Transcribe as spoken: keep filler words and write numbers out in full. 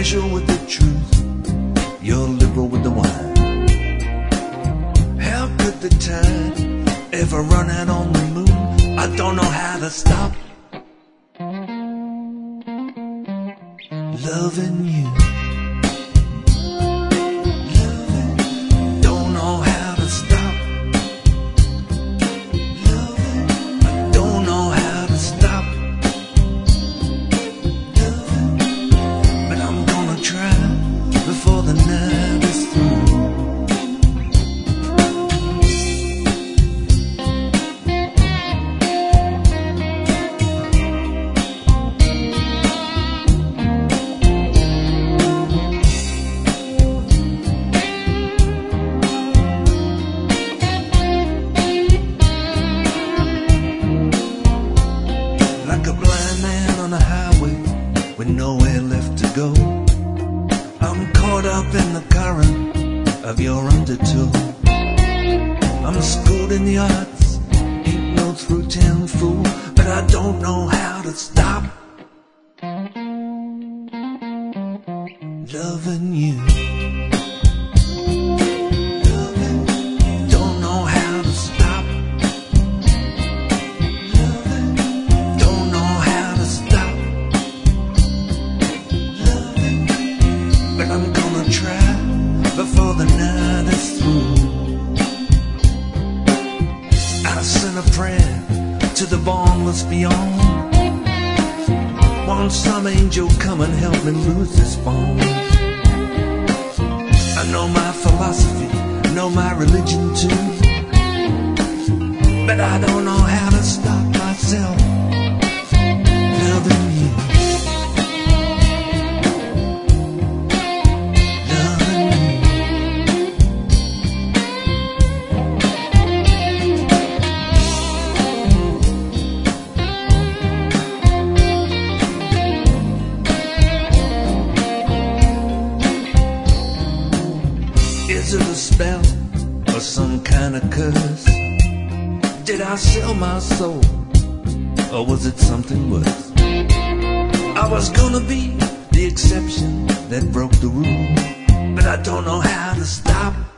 casual with the truth, you're liberal with the wine. How could the tide ever run out on the moon? I don't know how to stop loving you. Don't know how to stop loving. I don't know how to stop loving, but I'm gonna try before the night is through. Like a blind man on a highway with nowhere left to go, I'm caught up in the current of your undertow. I'm schooled in the arts, ain't no through town fool, but I don't know how to stop loving you. Loving you. Don't know how to stop loving. Don't know how to stop loving, but I'm gonna try before the night is through. I sent a prayer to the boundless beyond. Want some angel come and help me lose this bond. I know my philosophy, know my religion too, but I don't know how to stop myself loving you. Loving you. Is it a spell or some kind of curse? Did I sell my soul, or was it something worse? I was gonna be the exception that broke the rule, but I don't know how to stop